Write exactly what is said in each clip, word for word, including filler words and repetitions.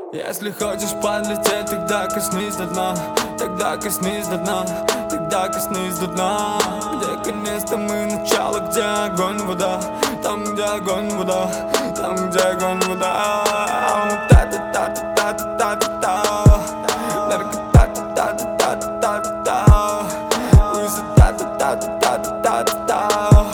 Если хочешь подлететь, тогда коснись до дна. Тогда коснись до дна, тогда коснись до дна. Где конец-то мы начало, где огонь, вода. Там, где огонь, вода. Там, где огонь, вода. Та-та-та-та-та-та-та-та. Нарко-та-та-та-та-та-та-та. Высота-та-та-та-та-та-та.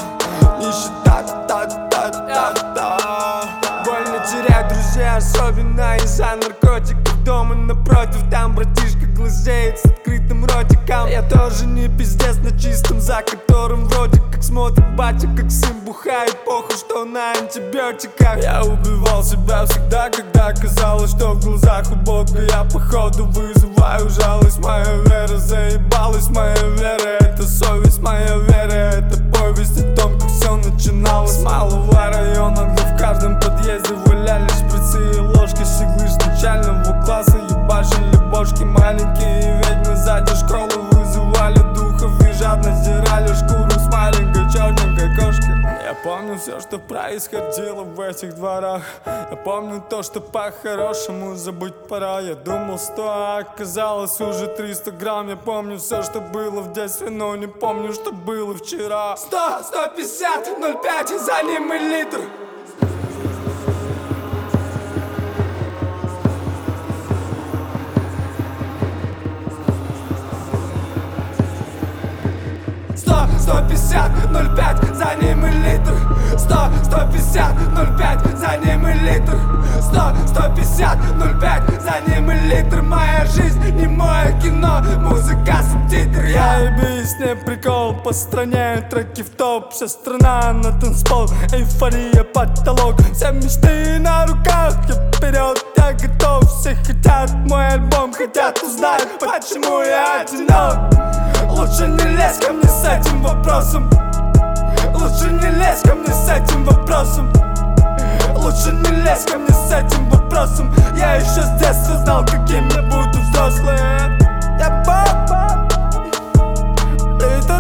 Нищета-та-та-та-та-та. Больно терять друзей, особенно из-за наркотиков. Дома напротив, там братишка глазеет с открытым ротиком. Я тоже не пиздец на чистом, за которым вроде как смотрит батя, как сын бухает. Похуй, что на антибиотиках. Я убивал себя всегда, когда казалось, что в глазах у Бога я походу вызываю жалость. Моя вера заебалась, моя вера это совесть, моя вера это повесть о том, как все начиналось. С малого района, где в каждом подъезде валялись шприцы и ложки с иглы с начального класса. Ебашили бошки маленькие ведьмы сзади школы, вызывали духов и жадно сдирали шкуру с маленькой черненькой кошки. Я помню все, что происходило в этих дворах. Я помню то, что по-хорошему забыть пора. Я думал сто, а оказалось уже триста грамм. Я помню все, что было в детстве, но не помню, что было вчера. Сто, сто пятьдесят, ноль пять, за ним и литр. Сто, сто пятьдесят, ноль пять, за ним и литр. Сто, сто пятьдесят, ноль пять, за ним и литр. Сто, сто пятьдесят, ноль пять, за ним и литр. Моя жизнь не мое кино, музыка, субтитры. Я ебись, не прикол, по стране треки в топ. Вся страна на танцпол, эйфория, потолок. Все мечты на руках, я вперед, я готов. Все хотят мой альбом, хотят узнать, почему я одинок. Лучше не лезь ко мне с этим вопросом. Лучше не лезь ко мне с этим вопросом. Лучше не лезь ко мне с этим вопросом. Я еще с детства знал, каким я буду взрослым. Я папа. Литр.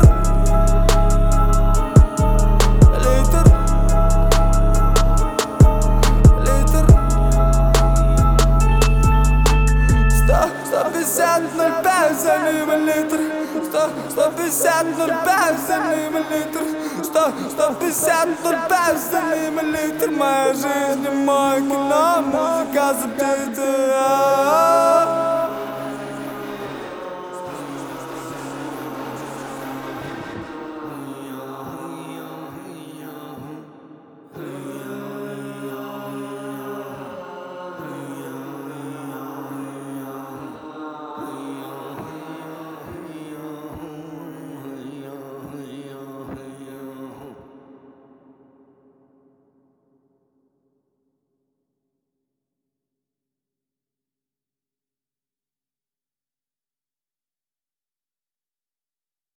Литр. Литр. Сто, сто пятьдесят, ноль пять, за ним литр. Сто, сто пятьдесят, ноль пять, за ним литр. Сто, сто пятьдесят, ноль пять, за ним литр. Моя жизнь не мое кино, музыка, субтитры.